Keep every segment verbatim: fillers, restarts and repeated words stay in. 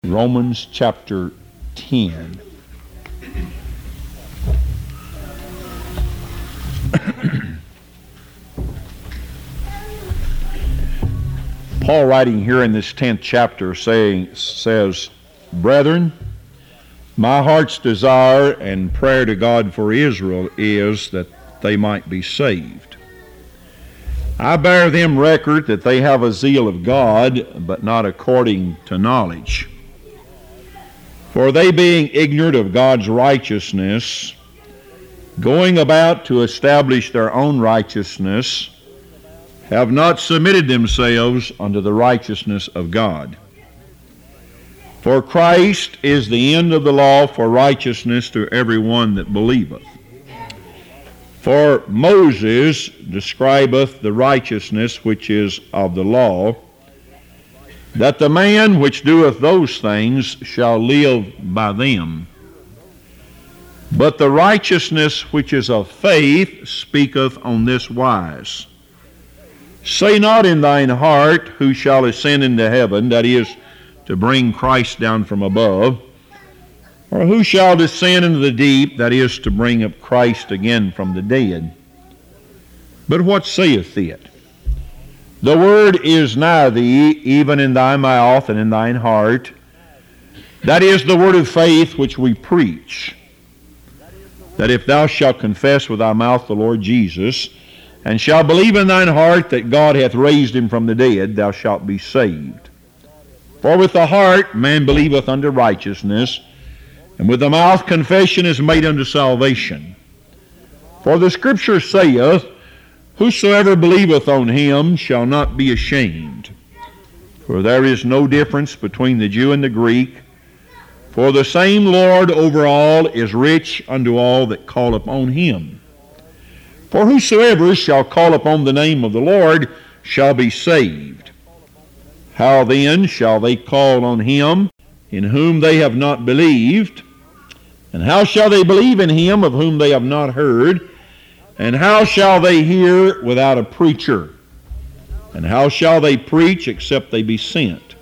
Romans chapter ten. Paul, writing here in this tenth chapter, saying, says, Brethren, my heart's desire and prayer to God for Israel is that they might be saved. I bear them record that they have a zeal of God, but not according to knowledge. For they, being ignorant of God's righteousness, going about to establish their own righteousness, have not submitted themselves unto the righteousness of God. For Christ is the end of the law for righteousness to every one that believeth. For Moses describeth the righteousness which is of the law, that the man which doeth those things shall live by them. But the righteousness which is of faith speaketh on this wise. Say not in thine heart, who shall ascend into heaven, that is, to bring Christ down from above, or who shall descend into the deep, that is, to bring up Christ again from the dead. But what saith it? The word is nigh thee, even in thy mouth and in thine heart. That is the word of faith which we preach, that if thou shalt confess with thy mouth the Lord Jesus, and shalt believe in thine heart that God hath raised him from the dead, thou shalt be saved. For with the heart man believeth unto righteousness, and with the mouth confession is made unto salvation. For the Scripture saith, Whosoever believeth on him shall not be ashamed. For there is no difference between the Jew and the Greek, for the same Lord over all is rich unto all that call upon him. For whosoever shall call upon the name of the Lord shall be saved. How then shall they call on him in whom they have not believed? And how shall they believe in him of whom they have not heard? And how shall they hear without a preacher? And how shall they preach except they be sent?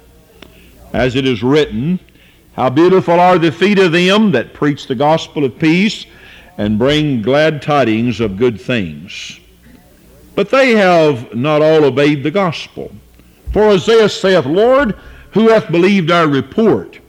As it is written, How beautiful are the feet of them that preach the gospel of peace, and bring glad tidings of good things. But they have not all obeyed the gospel. For Isaiah saith, Lord, who hath believed our report?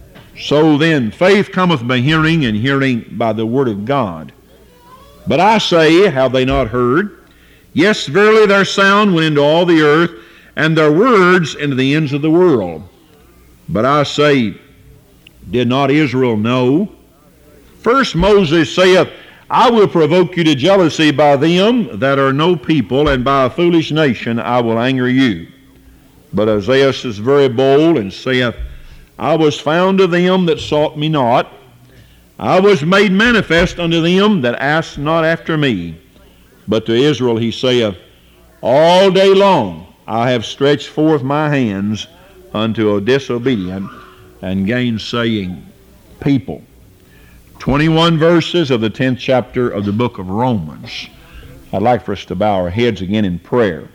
So then faith cometh by hearing, and hearing by the word of God. But I say, have they not heard? Yes, verily their sound went into all the earth, and their words into the ends of the world. But I say, did not Israel know? First Moses saith, I will provoke you to jealousy by them that are no people, and by a foolish nation I will anger you. But Isaiah is very bold, and saith, I was found of them that sought me not. I was made manifest unto them that asked not after me. But to Israel he saith, All day long I have stretched forth my hands unto a disobedient and gainsaying people. twenty-one verses of the tenth chapter of the book of Romans. I'd like for us to bow our heads again in prayer.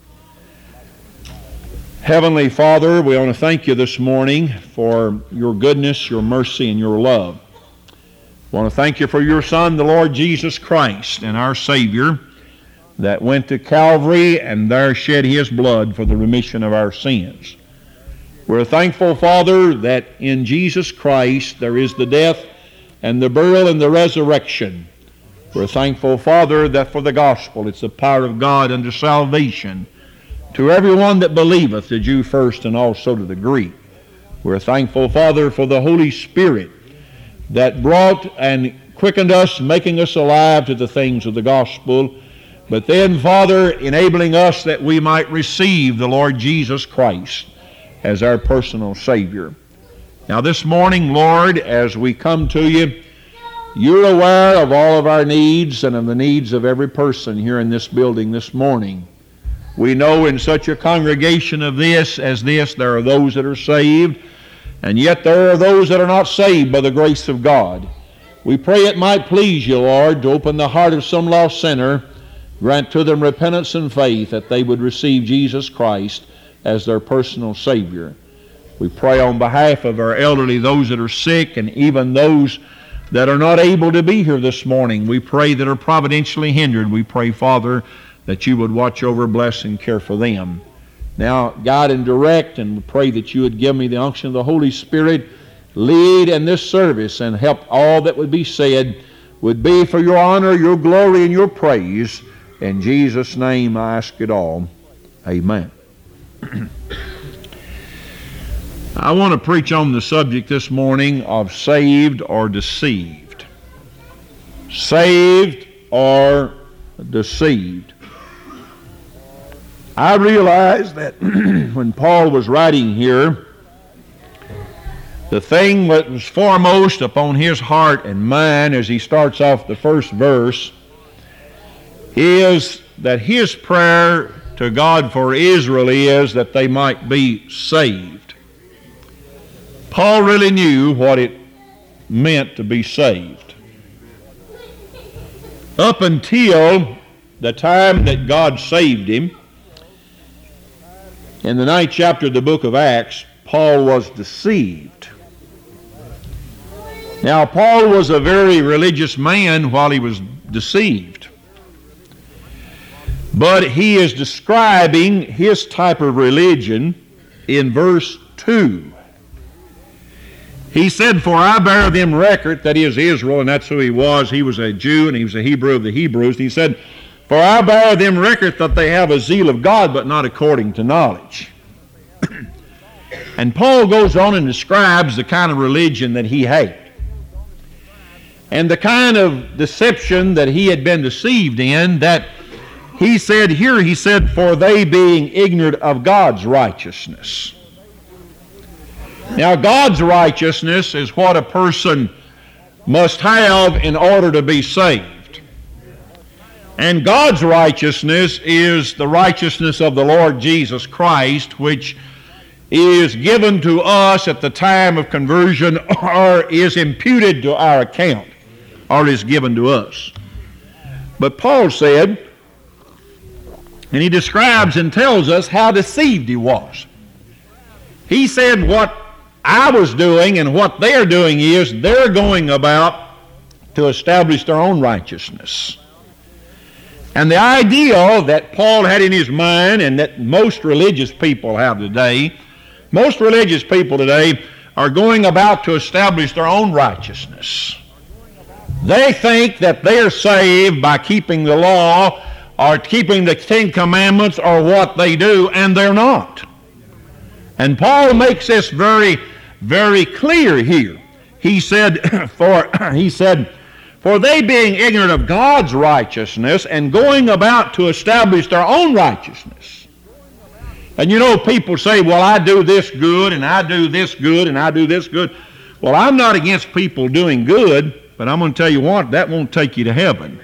Heavenly Father, we want to thank you this morning for your goodness, your mercy, and your love. I want to thank you for your Son, the Lord Jesus Christ, and our Savior, that went to Calvary and there shed his blood for the remission of our sins. We're thankful, Father, that in Jesus Christ there is the death and the burial and the resurrection. We're thankful, Father, that for the gospel it's the power of God unto salvation to everyone that believeth, the Jew first and also to the Greek. We're thankful, Father, for the Holy Spirit that brought and quickened us, making us alive to the things of the gospel, but then, Father, enabling us that we might receive the Lord Jesus Christ as our personal Savior. Now this morning, Lord, as we come to you, you're aware of all of our needs and of the needs of every person here in this building this morning. We know in such a congregation of this as this, there are those that are saved, and yet there are those that are not saved by the grace of God. We pray it might please you, Lord, to open the heart of some lost sinner, grant to them repentance and faith that they would receive Jesus Christ as their personal Savior. We pray on behalf of our elderly, those that are sick, and even those that are not able to be here this morning. We pray that are providentially hindered. We pray, Father, that you would watch over, bless, and care for them. Now, guide and direct, and we pray that you would give me the unction of the Holy Spirit, lead in this service, and help all that would be said would be for your honor, your glory, and your praise. In Jesus' name I ask it all. Amen. I want to preach on the subject this morning of saved or deceived. Saved or deceived. I realize that when Paul was writing here, the thing that was foremost upon his heart and mind as he starts off the first verse is that his prayer to God for Israel is that they might be saved. Paul really knew what it meant to be saved. Up until the time that God saved him, in the ninth chapter of the book of Acts, Paul was deceived. Now, Paul was a very religious man while he was deceived. But he is describing his type of religion in verse two. He said, "For I bear them record," that is Israel, and that's who he was. He was a Jew, and he was a Hebrew of the Hebrews. He said, "For I bear them record that they have a zeal of God, but not according to knowledge." And Paul goes on and describes the kind of religion that he had, and the kind of deception that he had been deceived in, that he said here, he said, "For they being ignorant of God's righteousness." Now, God's righteousness is what a person must have in order to be saved. And God's righteousness is the righteousness of the Lord Jesus Christ, which is given to us at the time of conversion, or is imputed to our account, or is given to us. But Paul said, and he describes and tells us how deceived he was. He said, what I was doing and what they're doing is they're going about to establish their own righteousness. And the ideal that Paul had in his mind, and that most religious people have today, most religious people today are going about to establish their own righteousness. They think that they're saved by keeping the law or keeping the Ten Commandments or what they do, and they're not. And Paul makes this very, very clear here. He said, for he said, "For they being ignorant of God's righteousness and going about to establish their own righteousness." And you know, people say, "Well, I do this good, and I do this good, and I do this good." Well, I'm not against people doing good, but I'm going to tell you what, that won't take you to heaven.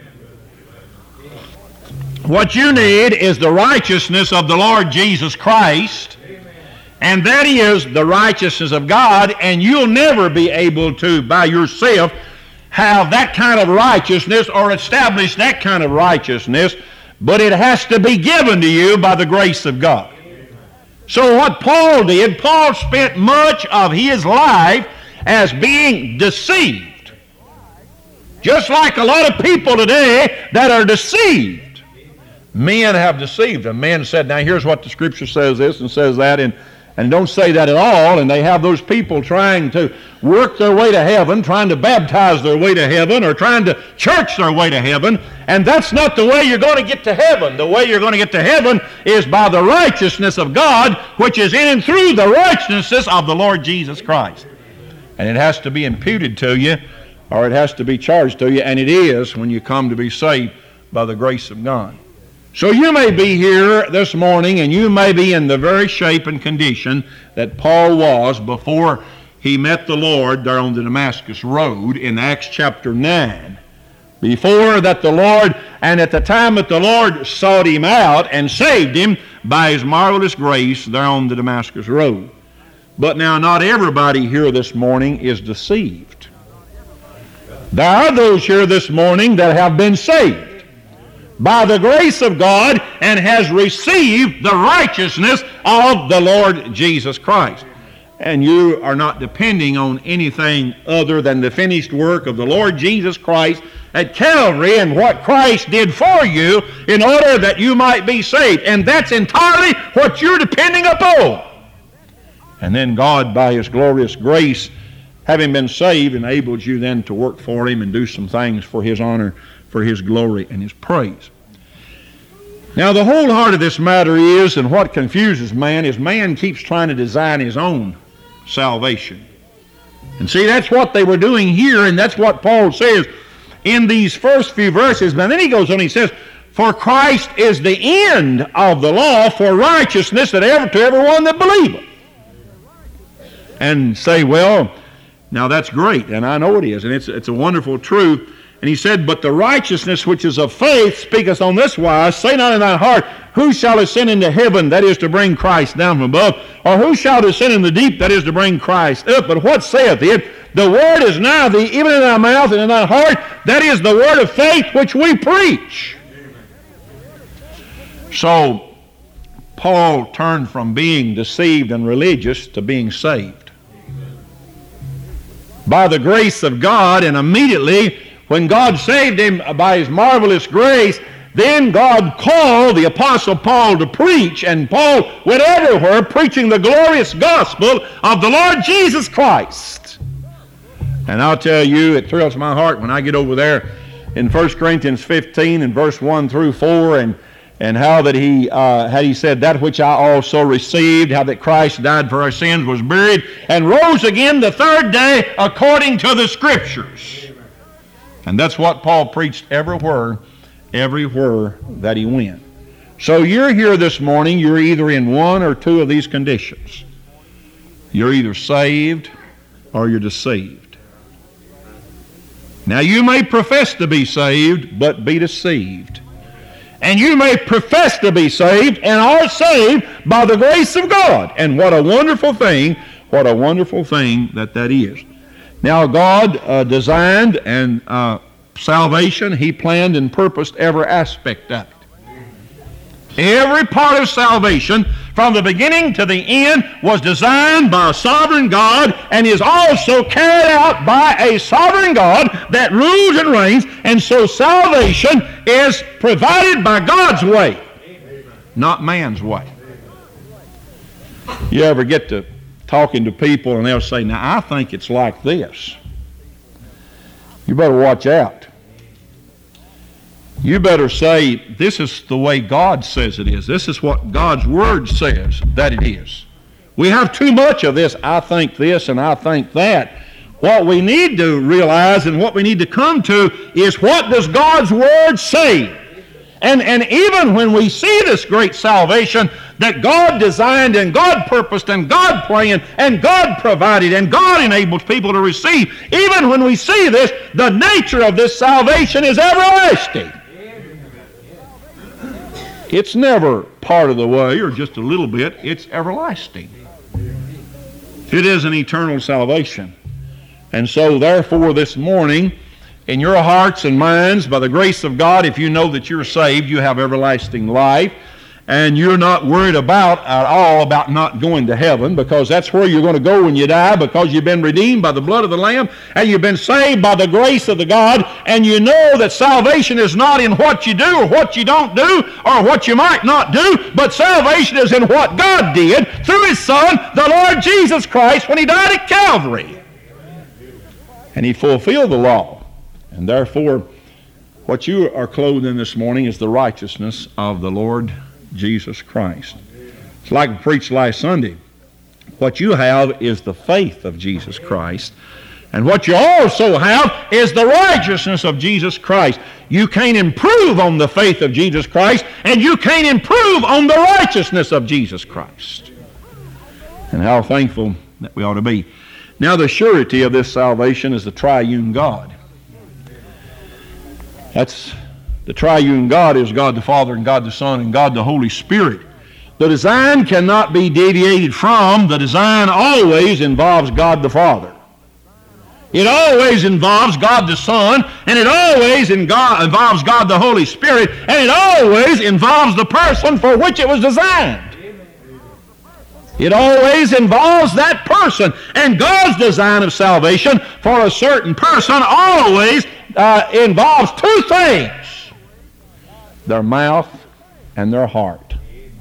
What you need is the righteousness of the Lord Jesus Christ, and that is the righteousness of God, and you'll never be able to, by yourself, have that kind of righteousness or establish that kind of righteousness, but it has to be given to you by the grace of God. So what Paul did, Paul spent much of his life as being deceived. Just like a lot of people today that are deceived. Men have deceived them. Men said, now here's what the Scripture says this and says that, and, and don't say that at all. And they have those people trying to work their way to heaven, trying to baptize their way to heaven, or trying to church their way to heaven. And that's not the way you're going to get to heaven. The way you're going to get to heaven is by the righteousness of God, which is in and through the righteousness of the Lord Jesus Christ. And it has to be imputed to you, or it has to be charged to you, and it is when you come to be saved by the grace of God. So you may be here this morning, and you may be in the very shape and condition that Paul was before he met the Lord there on the Damascus Road in Acts chapter nine. Before that the Lord, and at the time that the Lord sought him out and saved him by his marvelous grace there on the Damascus Road. But now not everybody here this morning is deceived. There are those here this morning that have been saved by the grace of God and has received the righteousness of the Lord Jesus Christ. and you are not depending on anything other than the finished work of the Lord Jesus Christ at Calvary and what Christ did for you in order that you might be saved. And that's entirely what you're depending upon. And then God, by His glorious grace, having been saved, enables you then to work for Him and do some things for His honor, for His glory, and His praise. Now, the whole heart of this matter is, and what confuses man, is man keeps trying to design his own salvation. And see, that's what they were doing here, and that's what Paul says in these first few verses. But then he goes on, he says, for Christ is the end of the law for righteousness that ever to everyone that believeth. And say, well, now that's great, and I know it is, and it's, it's a wonderful truth. And he said, but the righteousness which is of faith speaketh on this wise, say not in thine heart, who shall ascend into heaven, that is to bring Christ down from above, or who shall descend in the deep, that is to bring Christ up. But what saith it? The word is nigh thee, even in thy mouth and in thy heart, that is the word of faith which we preach. So, Paul turned from being deceived and religious to being saved. By the grace of God, and immediately when God saved him by His marvelous grace, then God called the Apostle Paul to preach, and Paul went everywhere preaching the glorious gospel of the Lord Jesus Christ. And I'll tell you, it thrills my heart when I get over there in First Corinthians fifteen and verse one through four, and and how that he uh, how he said, that which I also received, how that Christ died for our sins, was buried, and rose again the third day according to the Scriptures. And that's what Paul preached everywhere, everywhere that he went. So you're here this morning, you're either in one or two of these conditions. You're either saved or you're deceived. Now you may profess to be saved, but be deceived. And you may profess to be saved and are saved by the grace of God. And what a wonderful thing, what a wonderful thing that that is. Now God uh, designed and uh, salvation, He planned and purposed every aspect of it. Every part of salvation, from the beginning to the end, was designed by a sovereign God and is also carried out by a sovereign God that rules and reigns. And so salvation is provided by God's way, not man's way. You ever get to talking to people and they'll say, now I think it's like this. You better watch out. You better say, this is the way God says it is. This is what God's Word says that it is. We have too much of this, I think this and I think that. What we need to realize and what we need to come to is, what does God's Word say? And, and even when we see this great salvation that God designed and God purposed and God planned and God provided and God enables people to receive, even when we see this, the nature of this salvation is everlasting. It's never part of the way or just a little bit. It's everlasting. It is an eternal salvation. And so therefore this morning, in your hearts and minds, by the grace of God, if you know that you're saved, you have everlasting life, and you're not worried about at all about not going to heaven, because that's where you're going to go when you die, because you've been redeemed by the blood of the Lamb, and you've been saved by the grace of the God, and you know that salvation is not in what you do or what you don't do or what you might not do, but salvation is in what God did through His Son, the Lord Jesus Christ, when He died at Calvary. And He fulfilled the law. And therefore, what you are clothed in this morning is the righteousness of the Lord Jesus Christ. It's like we preached last Sunday. What you have is the faith of Jesus Christ. And what you also have is the righteousness of Jesus Christ. You can't improve on the faith of Jesus Christ, and you can't improve on the righteousness of Jesus Christ. And how thankful that we ought to be. Now, the surety of this salvation is the triune God. That's the triune God is God the Father and God the Son and God the Holy Spirit. The design cannot be deviated from. The design always involves God the Father. It always involves God the Son, and it always in God, involves God the Holy Spirit, and it always involves the person for which it was designed. It always involves that person. And God's design of salvation for a certain person always uh, involves two things: their mouth and their heart.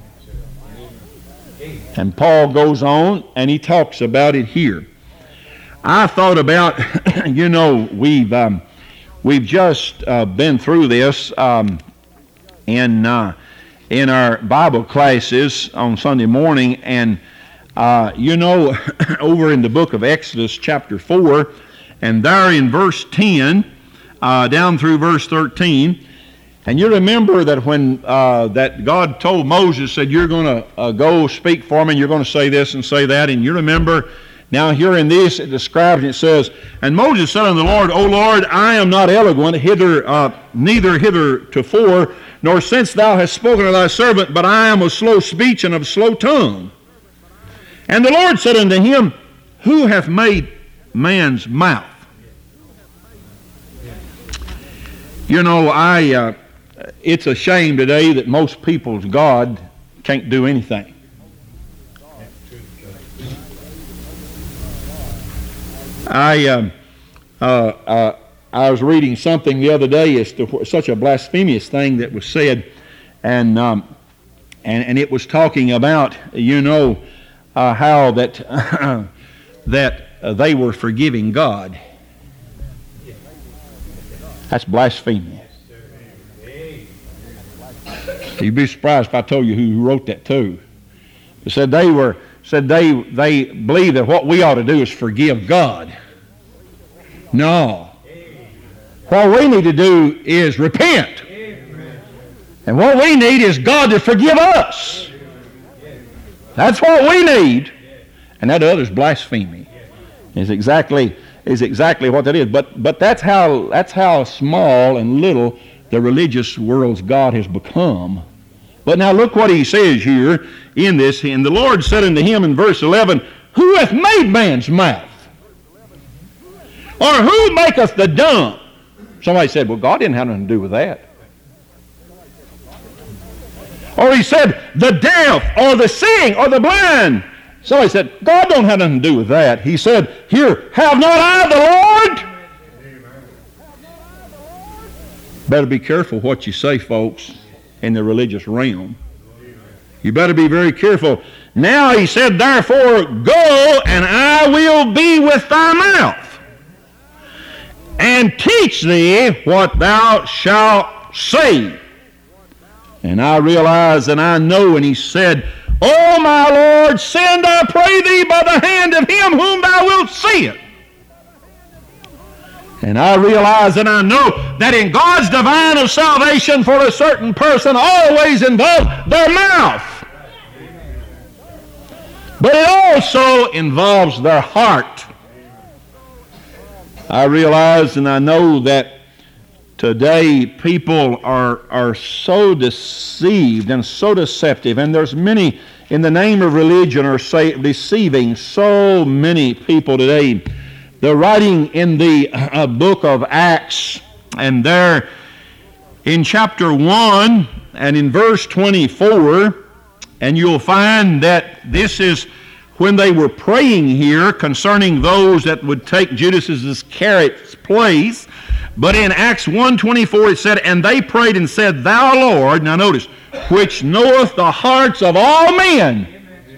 And Paul goes on and he talks about it here. I thought about, you know, we've um, we've just uh, been through this um, in uh, in our Bible classes on Sunday morning, and uh, you know, over in the book of Exodus, chapter four, and there in verse ten uh, down through verse thirteen. And you remember that when uh, that God told Moses, said, you're going to uh, go speak for me, and you're going to say this and say that. And you remember, now here in this, it describes, and it says, and Moses said unto the Lord, O Lord, I am not eloquent, hither, uh, neither hithertofore, nor since thou hast spoken to thy servant, but I am of slow speech and of slow tongue. And the Lord said unto him, who hath made man's mouth? You know, I... Uh, It's a shame today that most people's God can't do anything. I um, uh, uh, I was reading something the other day as to such a blasphemous thing that was said, and um, and and it was talking about, you know, uh, how that uh, that uh, they were forgiving God. That's blasphemy. You'd be surprised if I told you who wrote that too. They said they were said they they believe that what we ought to do is forgive God. No. What we need to do is repent. And what we need is God to forgive us. That's what we need. And that other's blasphemy. Is exactly is exactly what that is. But but that's how that's how small and little the religious world's God has become. But now look what he says here in this. And the Lord said unto him in verse eleven, who hath made man's mouth? Or who maketh the dumb? Somebody said, well, God didn't have nothing to do with that. Or he said, the deaf, or the seeing, or the blind. Somebody said, God don't have nothing to do with that. He said, here, have not I the Lord? Better be careful what you say, folks, in the religious realm. You better be very careful. Now he said, therefore, go, and I will be with thy mouth, and teach thee what thou shalt say. And I realize and I know, and he said, O my Lord, send, I pray thee, by the hand of him whom thou wilt send. And I realize and I know that in God's divine of salvation for a certain person always involves their mouth. But it also involves their heart. I realize and I know that today people are, are so deceived and so deceptive, and there's many in the name of religion are say, deceiving so many people today. They're writing in the uh, book of Acts, and there in chapter one and in verse twenty-four, and you'll find that this is when they were praying here concerning those that would take Judas Iscariot's place. But in Acts one twenty-four it said, and they prayed and said, thou Lord, now notice, which knoweth the hearts of all men,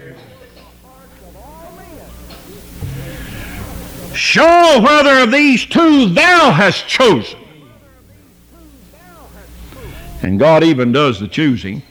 show whether of these two thou hast chosen. And God even does the choosing.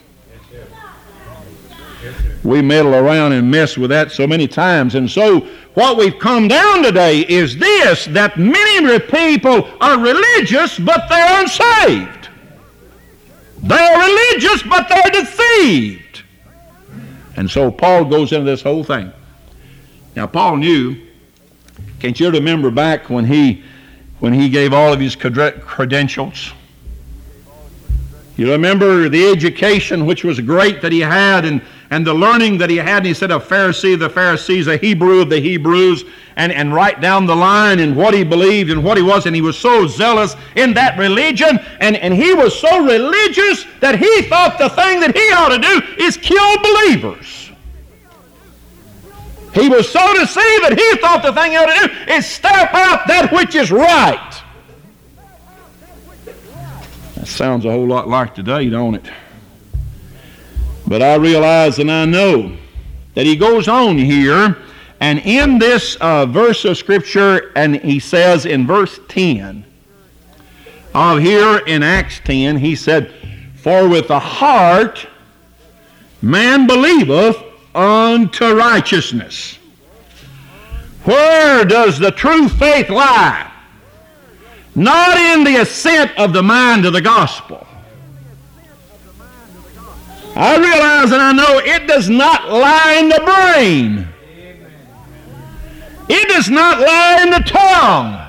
We meddle around and mess with that so many times. And so what we've come down today is this, that many people are religious, but they're unsaved. They're religious, but they're deceived. And so Paul goes into this whole thing. Now Paul knew, can't you remember back when he when he gave all of his credentials? You remember the education which was great that he had, and, and the learning that he had, and he said a Pharisee of the Pharisees, a Hebrew of the Hebrews, and, and right down the line in what he believed and what he was, and he was so zealous in that religion, and, and he was so religious that he thought the thing that he ought to do is kill believers. He was so deceived that he thought the thing he ought to do is stamp out that which is right. That sounds a whole lot like today, don't it? But I realize and I know that he goes on here, and in this uh, verse of Scripture, and he says in verse ten of here in Acts ten, he said, "For with the heart man believeth unto righteousness." Where does the true faith lie? Not in the assent of the mind to the gospel. I realize and I know it does not lie in the brain. It does not lie in the tongue.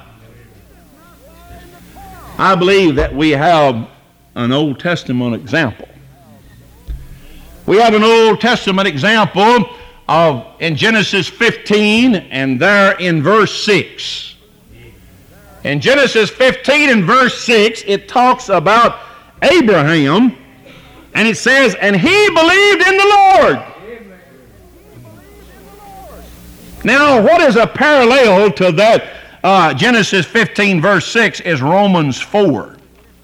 I believe that we have an Old Testament example. We have an Old Testament example of in Genesis fifteen and there in verse six. In Genesis fifteen and verse six, it talks about Abraham, and it says, "And he believed in the Lord." Now, what is a parallel to that uh, Genesis fifteen verse six is Romans four.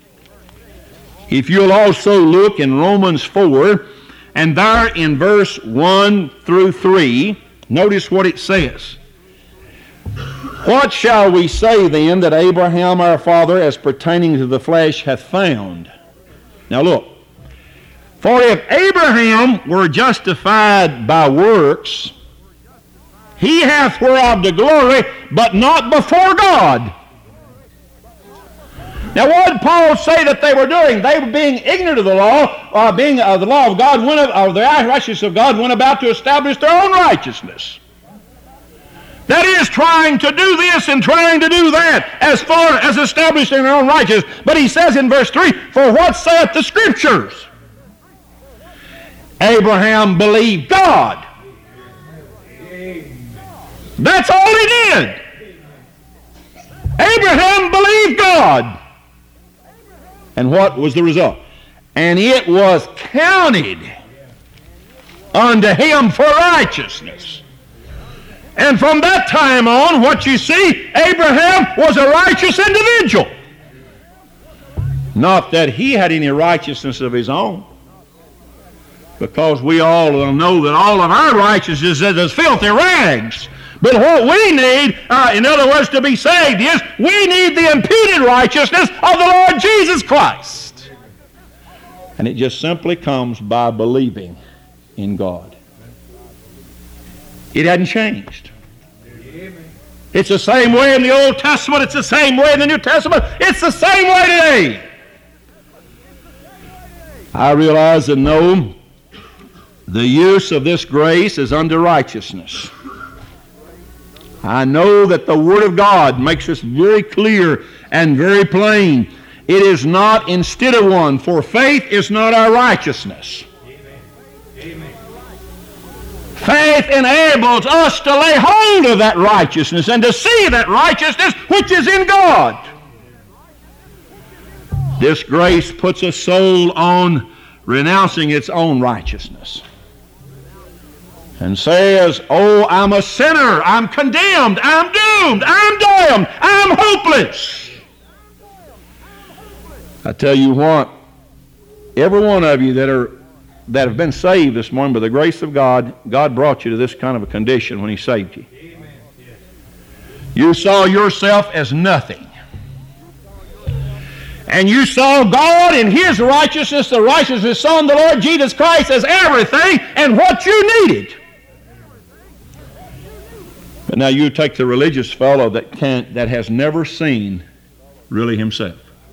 If you'll also look in Romans four, and there in verse one through three, notice what it says. "What shall we say then that Abraham our father as pertaining to the flesh hath found?" Now look. "For if Abraham were justified by works, he hath whereof the glory, but not before God." Now what did Paul say that they were doing? They were being ignorant of the law, uh, being of uh, the law of God, went, uh, the righteousness of God, went about to establish their own righteousness. That is, trying to do this and trying to do that as far as establishing their own righteousness. But he says in verse three, "For what saith the Scriptures? Abraham believed God." That's all he did. Abraham believed God. And what was the result? "And it was counted unto him for righteousness." And from that time on, what you see, Abraham was a righteous individual. Not that he had any righteousness of his own, because we all know that all of our righteousness is as filthy rags. But what we need, uh, in other words, to be saved is we need the imputed righteousness of the Lord Jesus Christ. And it just simply comes by believing in God. It hadn't changed. It's the same way in the Old Testament. It's the same way in the New Testament. It's the same way today. I realize and know the use of this grace is unto righteousness. I know that the Word of God makes this very clear and very plain. It is not instead of one, for faith is not our righteousness. Amen. Faith enables us to lay hold of that righteousness and to see that righteousness which is in God. This grace puts a soul on renouncing its own righteousness and says, "Oh, I'm a sinner, I'm condemned, I'm doomed, I'm damned, I'm hopeless." I tell you what, every one of you that are that have been saved this morning by the grace of God, God brought you to this kind of a condition when He saved you. Amen. You saw yourself as nothing. And you saw God in His righteousness, the righteousness of His Son, the Lord Jesus Christ, as everything and what you needed. But now you take the religious fellow that can't, that has never seen really himself.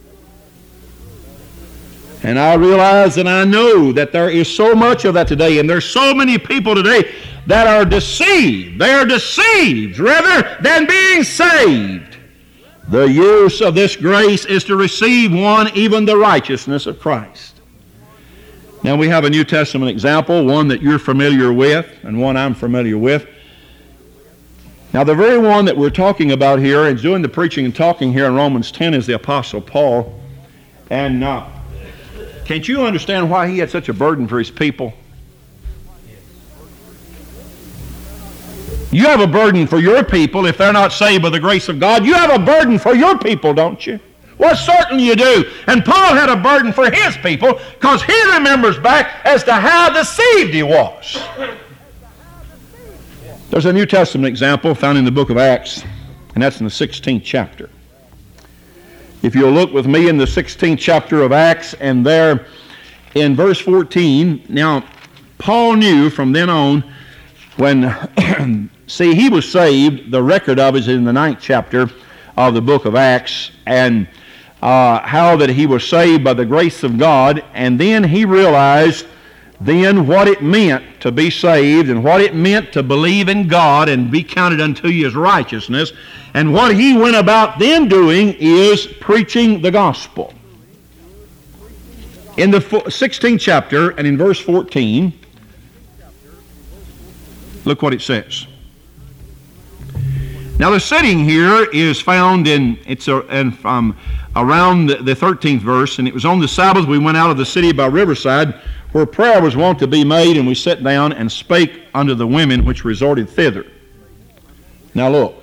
And I realize and I know that there is so much of that today, and there's so many people today that are deceived. They are deceived rather than being saved. The use of this grace is to receive one, even the righteousness of Christ. Now we have a New Testament example, one that you're familiar with and one I'm familiar with. Now the very one that we're talking about here and doing the preaching and talking here in Romans ten is the Apostle Paul. And uh, can't you understand why he had such a burden for his people? You have a burden for your people if they're not saved by the grace of God. You have a burden for your people, don't you? Well, certainly you do. And Paul had a burden for his people because he remembers back as to how deceived he was. There's a New Testament example found in the book of Acts, and that's in the sixteenth chapter. If you'll look with me in the sixteenth chapter of Acts, and there in verse fourteen, now Paul knew from then on when, see, he was saved, the record of it is in the ninth chapter of the book of Acts, and uh, how that he was saved by the grace of God, and then he realized then what it meant to be saved and what it meant to believe in God and be counted unto you as righteousness. And what he went about then doing is preaching the gospel. In the sixteenth chapter and in verse fourteen, look what it says. Now the setting here is found in, it's a, and from around the, the thirteenth verse, and it was on the Sabbath we went out of the city by Riverside, where prayer was wont to be made, and we sat down and spake unto the women which resorted thither. Now look.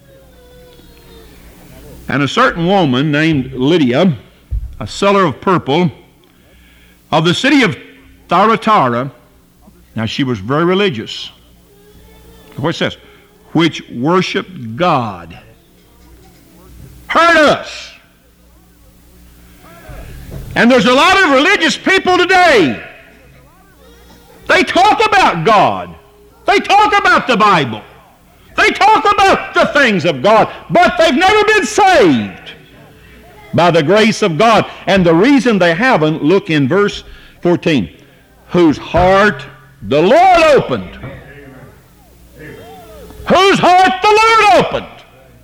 And a certain woman named Lydia, a seller of purple, of the city of Thyatira, now she was very religious. What it says, which worshiped God, heard us. And there's a lot of religious people today. They talk about God. They talk about the Bible. They talk about the things of God, but they've never been saved by the grace of God. And the reason they haven't, look in verse fourteen, whose heart the Lord opened. Whose heart the Lord opened.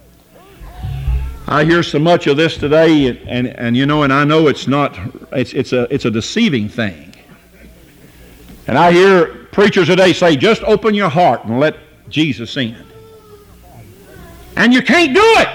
I hear so much of this today, and, and, and you know, and I know it's not, it's, it's, a, it's a deceiving thing. And I hear preachers today say, just open your heart and let Jesus in. And you can't do it.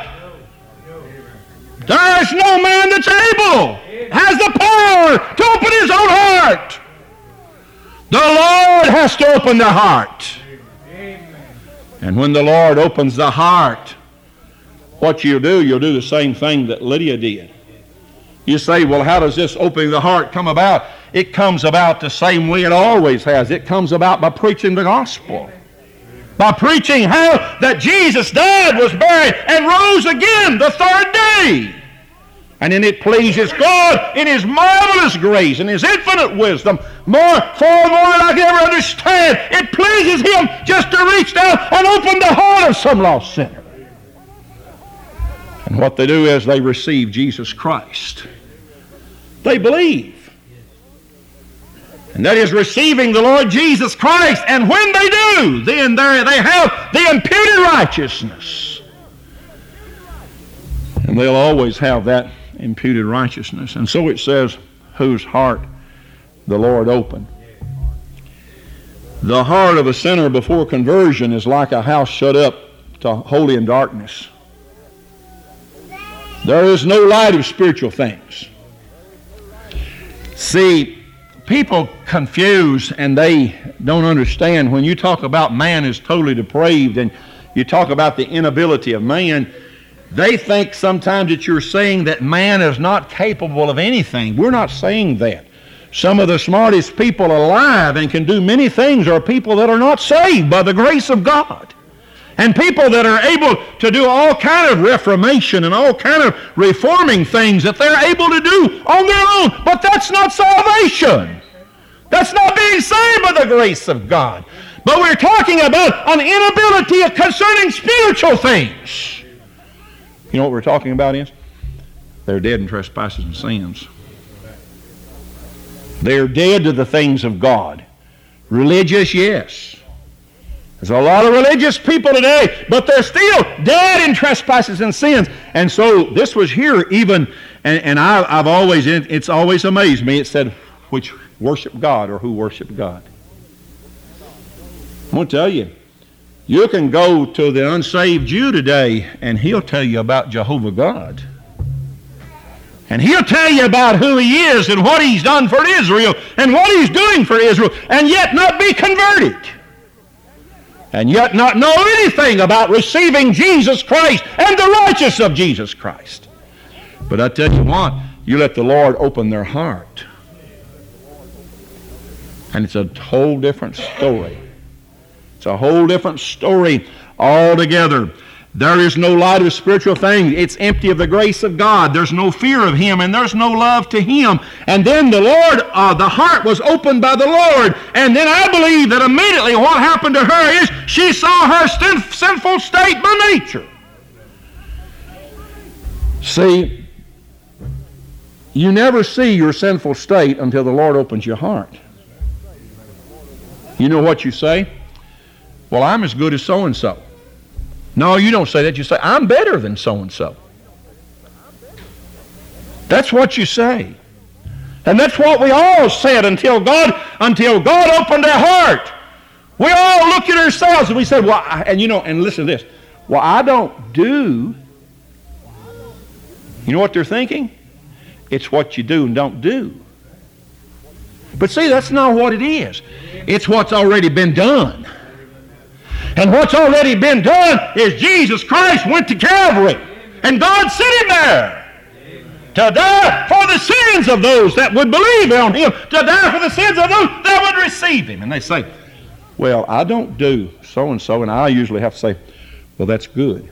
There is no man that's able, has the power to open his own heart. The Lord has to open the heart. And when the Lord opens the heart, what you'll do, you'll do the same thing that Lydia did. You say, well, how does this opening the heart come about? It comes about the same way it always has. It comes about by preaching the gospel. By preaching how that Jesus died, was buried, and rose again the third day. And then it pleases God in His marvelous grace and His infinite wisdom, more, far more than I can ever understand. It pleases Him just to reach down and open the heart of some lost sinner. And what they do is they receive Jesus Christ. They believe. And that is receiving the Lord Jesus Christ. And when they do, then they have the imputed righteousness. And they'll always have that imputed righteousness. And so it says, whose heart the Lord opened. The heart of a sinner before conversion is like a house shut up to wholly in darkness. There is no light of spiritual things. See, people confuse and they don't understand when you talk about man is totally depraved and you talk about the inability of man, they think sometimes that you're saying that man is not capable of anything. We're not saying that. Some of the smartest people alive and can do many things are people that are not saved by the grace of God. And people that are able to do all kind of reformation and all kind of reforming things that they're able to do on their own. But that's not salvation. That's not being saved by the grace of God. But we're talking about an inability concerning spiritual things. You know what we're talking about is? They're dead in trespasses and sins. They're dead to the things of God. Religious, yes. There's a lot of religious people today, but they're still dead in trespasses and sins. And so this was here even, and, and I, I've always, it's always amazed me, it said, which worship God or who worship God. I'm going to tell you, you can go to the unsaved Jew today and he'll tell you about Jehovah God. And he'll tell you about who he is and what he's done for Israel and what he's doing for Israel and yet not be converted. and yet not know anything about receiving Jesus Christ and the righteousness of Jesus Christ. But I tell you what, you let the Lord open their heart, and it's a whole different story. It's a whole different story altogether. There is no light of spiritual things. It's empty of the grace of God. There's no fear of Him, and there's no love to Him. And then the Lord, uh, the heart was opened by the Lord. And then I believe that immediately what happened to her is she saw her sin- sinful state by nature. See, you never see your sinful state until the Lord opens your heart. You know what you say? Well, I'm as good as so-and-so. No, you don't say that. You say, I'm better than so-and-so. That's what you say. And that's what we all said until God, until God opened our heart. We all look at ourselves and we said, well, I, and you know, and listen to this. Well, I don't do. You know what they're thinking? It's what you do and don't do. But see, that's not what it is. It's what's already been done. And what's already been done is Jesus Christ went to Calvary. And God sent Him there to die for the sins of those that would believe on Him, to die for the sins of those that would receive Him. And they say, well, I don't do so-and-so, and I usually have to say, well, that's good.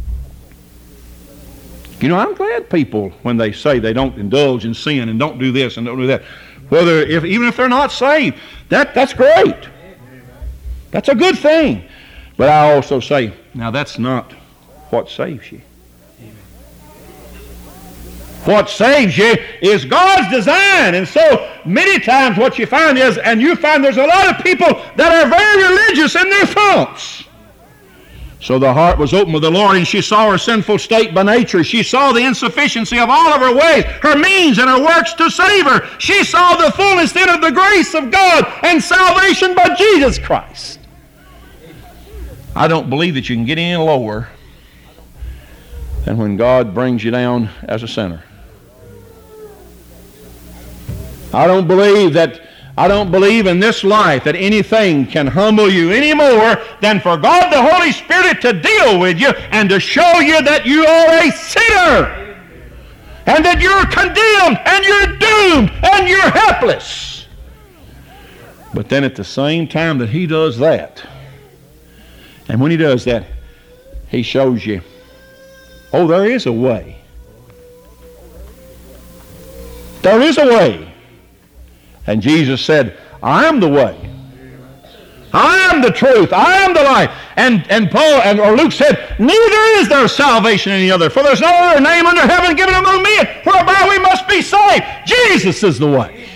You know, I'm glad people, when they say they don't indulge in sin and don't do this and don't do that, whether if even if they're not saved, that, that's great. That's a good thing. But I also say, now that's not what saves you. What saves you is God's design. And so many times what you find is, and you find there's a lot of people that are very religious in their thoughts. So the heart was open with the Lord, and she saw her sinful state by nature. She saw the insufficiency of all of her ways, her means and her works to save her. She saw the fullness then of the grace of God and salvation by Jesus Christ. I don't believe that you can get any lower than when God brings you down as a sinner. I don't believe that I don't believe in this life that anything can humble you any more than for God the Holy Spirit to deal with you and to show you that you are a sinner and that you're condemned and you're doomed and you're helpless. But then at the same time that He does that, and when He does that, He shows you, oh, there is a way. There is a way. And Jesus said, I am the way. I am the truth. I am the life. And and Paul and or Luke said, neither is there salvation in any other, for there's no other name under heaven given among men whereby we must be saved. Jesus is the way.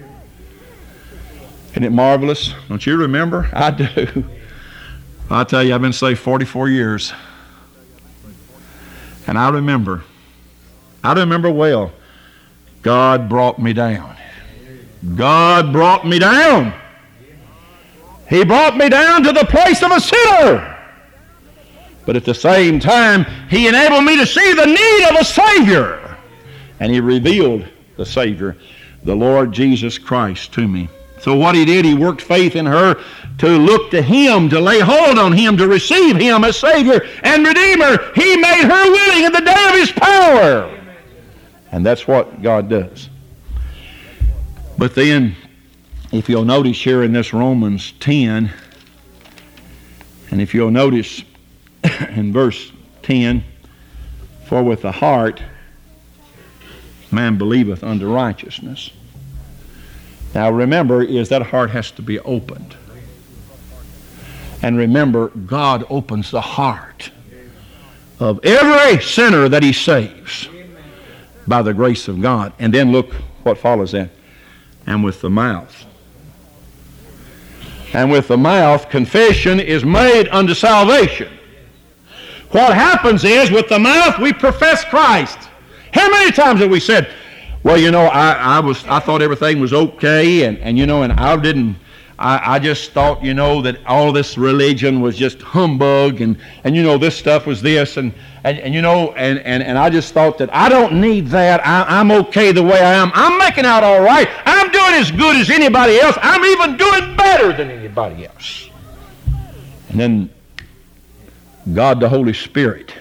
Isn't it marvelous? Don't you remember? I do. I tell you, I've been saved forty-four years. And I remember, I remember well, God brought me down. God brought me down. He brought me down to the place of a sinner. But at the same time, He enabled me to see the need of a Savior. And He revealed the Savior, the Lord Jesus Christ, to me. So what He did, He worked faith in her to look to Him, to lay hold on Him, to receive Him as Savior and Redeemer. He made her willing in the day of His power. And that's what God does. But then, if you'll notice here in this Romans ten, and if you'll notice in verse ten, for with the heart man believeth unto righteousness. Now remember, is that heart has to be opened. And remember, God opens the heart of every sinner that He saves by the grace of God. And then look what follows that. And with the mouth. And with the mouth, confession is made unto salvation. What happens is, with the mouth, we profess Christ. How many times have we said, well, you know, I, I was I thought everything was okay, and, and you know, and I didn't, I, I just thought, you know, that all this religion was just humbug, and, and you know, this stuff was this, and, and, and you know, and, and, and I just thought that I don't need that. I, I'm okay the way I am. I'm making out all right. I'm doing as good as anybody else. I'm even doing better than anybody else. And then God the Holy Spirit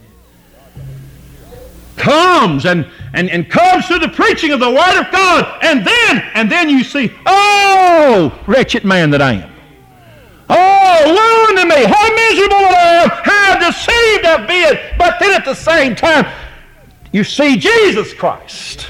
comes and, and, and comes through the preaching of the Word of God. And then, and then you see, oh, wretched man that I am. Oh, woe unto me, how miserable that I am, how deceived I've been. But then at the same time, you see Jesus Christ.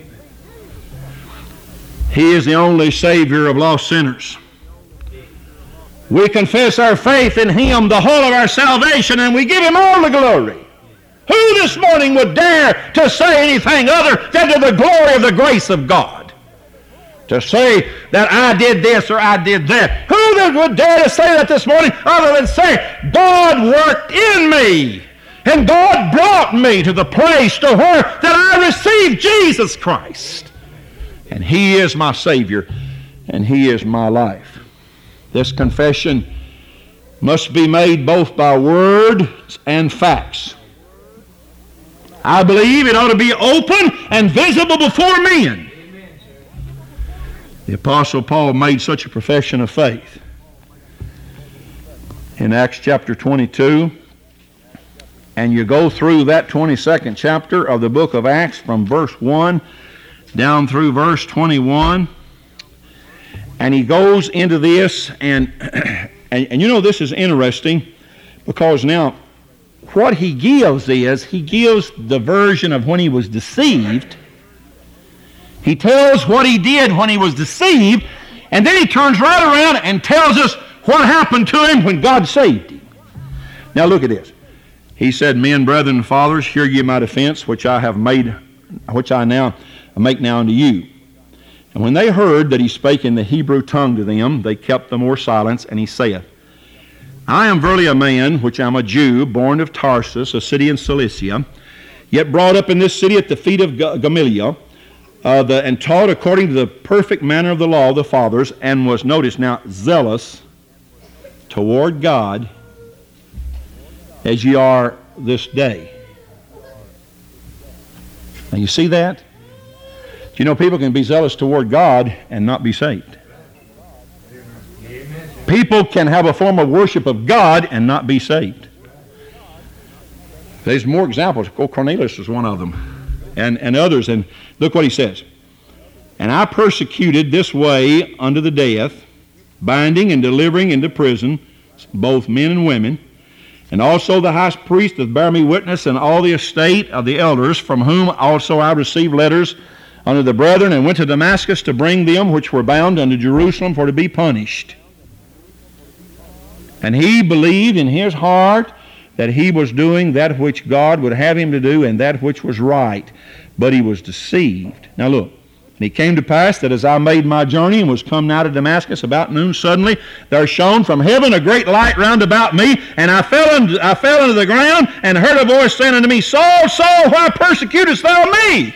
He is the only Savior of lost sinners. We confess our faith in Him, the whole of our salvation, and we give Him all the glory. Who this morning would dare to say anything other than to the glory of the grace of God? To say that I did this or I did that. Who would dare to say that this morning other than say, God worked in me and God brought me to the place to where that I received Jesus Christ. And He is my Savior and He is my life. This confession must be made both by words and facts. I believe it ought to be open and visible before men. The Apostle Paul made such a profession of faith. In Acts chapter twenty-two, and you go through that twenty-second chapter of the book of Acts from verse one down through verse twenty-one, and he goes into this, and, and, and you know this is interesting, because now what he gives is, he gives the version of when he was deceived. He tells what he did when he was deceived, and then he turns right around and tells us what happened to him when God saved him. Now look at this. He said, Men, brethren, and fathers, hear ye my defense, which I have made, which I now make now unto you. And when they heard that he spake in the Hebrew tongue to them, they kept the more silence, and he saith, I am verily a man, which am a Jew, born of Tarsus, a city in Cilicia, yet brought up in this city at the feet of Gamaliel, uh, the, and taught according to the perfect manner of the law of the fathers, and was, notice now, zealous toward God, as ye are this day. Now you see that? Do you know people can be zealous toward God and not be saved? People can have a form of worship of God and not be saved. There's more examples. Oh, Cornelius was one of them, and, and others. And look what he says. And I persecuted this way unto the death, binding and delivering into prison both men and women, and also the high priest doth bear me witness, and all the estate of the elders, from whom also I received letters unto the brethren, and went to Damascus to bring them which were bound unto Jerusalem for to be punished. And he believed in his heart that he was doing that which God would have him to do, and that which was right. But he was deceived. Now look, and it came to pass that as I made my journey and was come now to Damascus about noon, suddenly there shone from heaven a great light round about me, and I fell into, I fell into the ground, and heard a voice saying unto me, Saul, Saul, why persecutest thou me?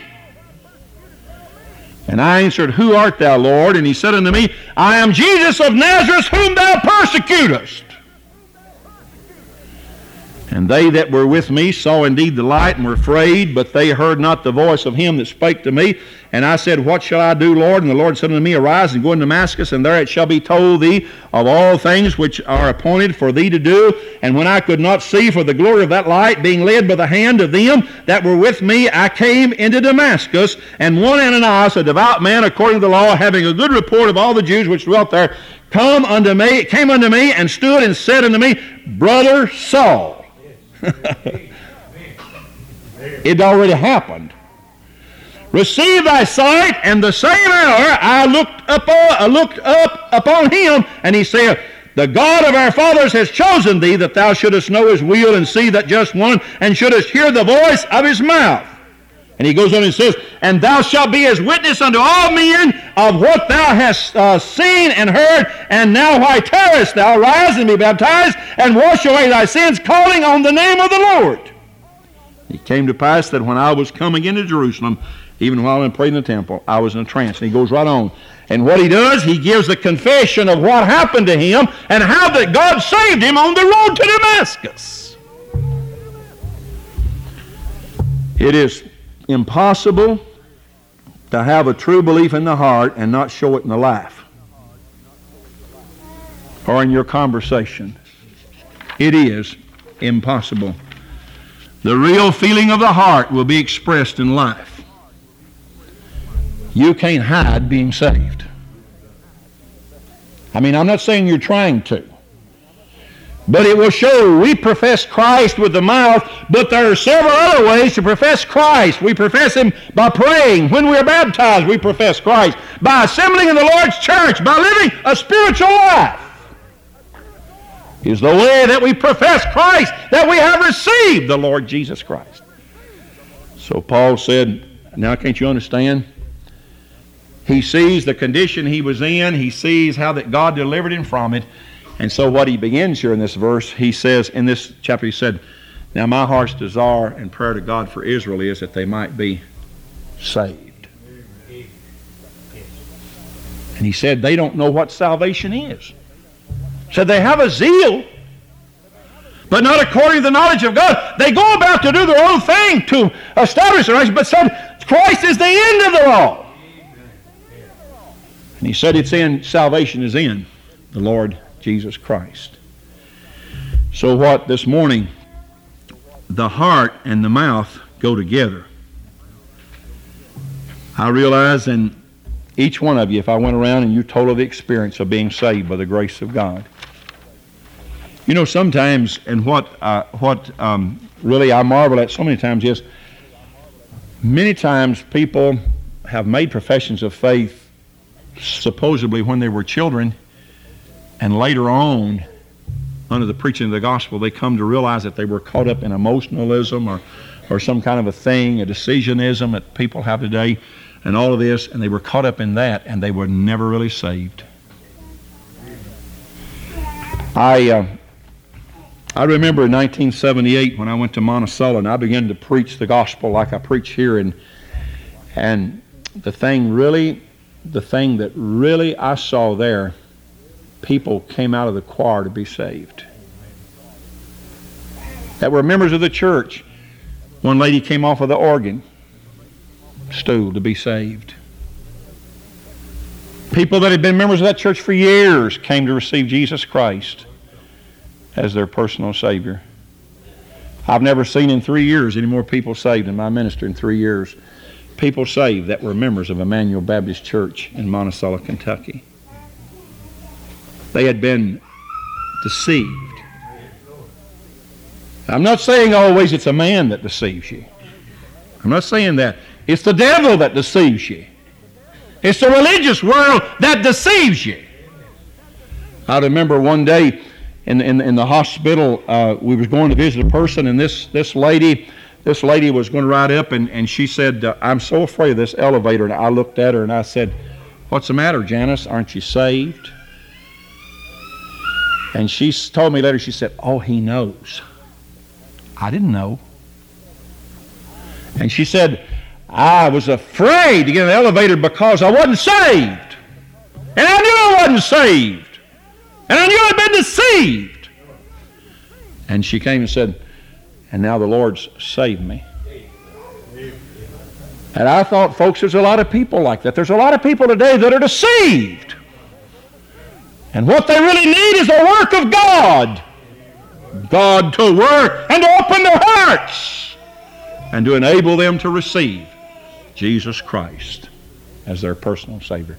And I answered, Who art thou, Lord? And he said unto me, I am Jesus of Nazareth, whom thou persecutest. And they that were with me saw indeed the light, and were afraid, but they heard not the voice of him that spake to me. And I said, What shall I do, Lord? And the Lord said unto me, Arise and go into Damascus, and there it shall be told thee of all things which are appointed for thee to do. And when I could not see for the glory of that light, being led by the hand of them that were with me, I came into Damascus. And one Ananias, a devout man according to the law, having a good report of all the Jews which dwelt there, come unto me, came unto me, and stood and said unto me, Brother Saul. It already happened. Receive thy sight, and the same hour I looked up, I looked up upon him, and he said, The God of our fathers has chosen thee, that thou shouldest know his will, and see that just one, and shouldest hear the voice of his mouth. And he goes on and says, And thou shalt be as witness unto all men of what thou hast uh, seen and heard. And now why tarriest thou? Rise and be baptized, and wash away thy sins, calling on the name of the Lord. It came to pass that when I was coming into Jerusalem, even while I prayed in the temple, I was in a trance. And he goes right on. And what he does, he gives the confession of what happened to him, and how that God saved him on the road to Damascus. It is impossible to have a true belief in the heart and not show it in the life or in your conversation. It is impossible. The real feeling of the heart will be expressed in life. You can't hide being saved. I mean, I'm not saying you're trying to. But it will show we profess Christ with the mouth, but there are several other ways to profess Christ. We profess Him by praying. When we are baptized, we profess Christ. By assembling in the Lord's church, by living a spiritual life, is the way that we profess Christ, that we have received the Lord Jesus Christ. So Paul said, now can't you understand? He sees the condition he was in. He sees how that God delivered him from it. And so what he begins here in this verse, he says, in this chapter, he said, now my heart's desire and prayer to God for Israel is that they might be saved. And he said they don't know what salvation is. Said they have a zeal, but not according to the knowledge of God. They go about to do their own thing to establish their own, but said Christ is the end of the law. And he said it's in, salvation is in the Lord Jesus Christ. So what this morning, the heart and the mouth go together. I realize in each one of you, if I went around and you told of the experience of being saved by the grace of God. You know, sometimes, and what uh, what um, really I marvel at so many times is, many times people have made professions of faith supposedly when they were children, and later on, under the preaching of the gospel, they come to realize that they were caught up in emotionalism or, or some kind of a thing, a decisionism that people have today, and all of this, and they were caught up in that, and they were never really saved. I uh, I remember in nineteen seventy-eight when I went to Monticello, and I began to preach the gospel like I preach here, and and the thing really, the thing that really I saw there, people came out of the choir to be saved. That were members of the church. One lady came off of the organ stool to be saved. People that had been members of that church for years came to receive Jesus Christ as their personal Savior. I've never seen in three years any more people saved in my ministry in three years. People saved that were members of Emmanuel Baptist Church in Monticello, Kentucky. They had been deceived. I'm not saying always it's a man that deceives you. I'm not saying that. It's the devil that deceives you. It's the religious world that deceives you. I remember one day in in, in the hospital, uh, we was going to visit a person, and this this lady, this lady was going to ride up, and, and she said, uh, I'm so afraid of this elevator. And I looked at her and I said, what's the matter, Janice? Aren't you saved? And she told me later, she said, oh, he knows. I didn't know. And she said, I was afraid to get in the elevator because I wasn't saved. And I knew I wasn't saved. And I knew I'd been deceived. And she came and said, and now the Lord's saved me. And I thought, folks, there's a lot of people like that. There's a lot of people today that are deceived. And what they really need is the work of God. God to work and to open their hearts and to enable them to receive Jesus Christ as their personal Savior.